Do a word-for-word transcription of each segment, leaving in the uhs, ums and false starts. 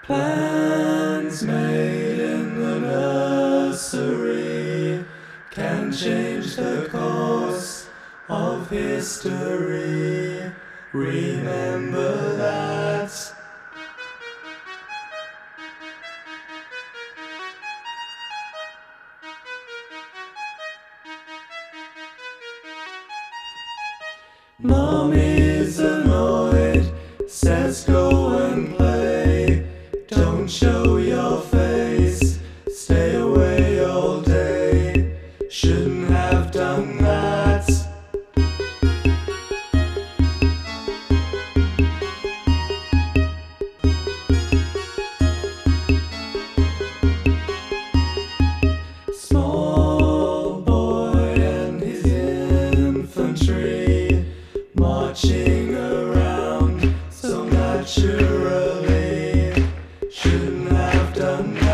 Plans made in the nursery can change the course of history. Remember that. Mom is annoyed, says go and play. Don't show your face, stay away all day. Shouldn't have done that. Small boy and his infantry marching around so naturally. Shouldn't have done that.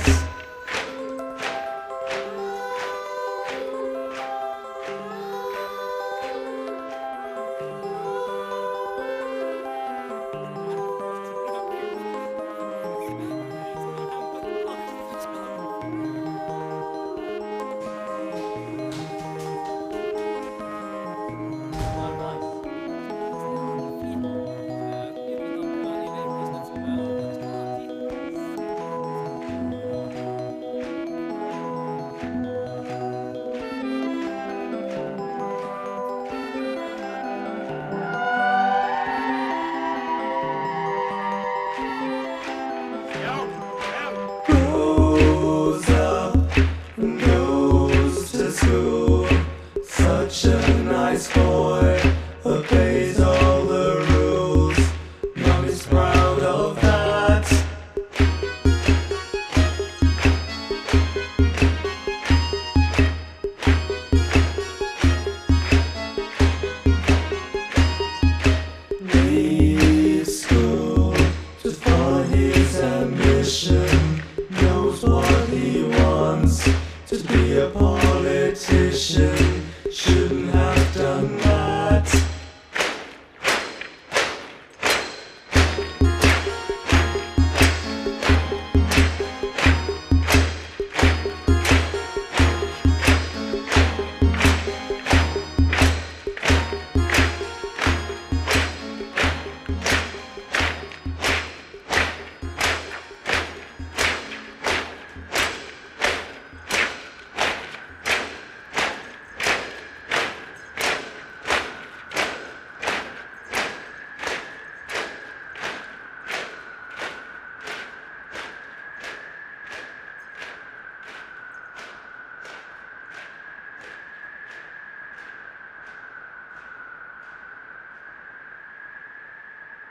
Grows up and goes to school. Such a nice boy, obeys all the rules. Mom is proud of that. Leaves school to follow his ambition. Knows what he wants to be a part